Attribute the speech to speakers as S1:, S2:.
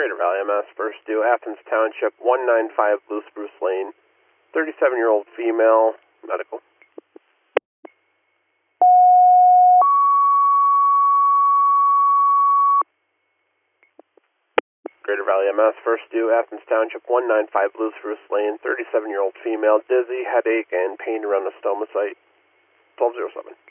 S1: Greater Valley MS, first due, Athens Township, 195 Blue Spruce Lane, 37-year-old female, medical. Greater Valley MS, first due, Athens Township, 195 Blue Spruce Lane, 37-year-old female, dizzy, headache, and pain around the stoma site, 1207.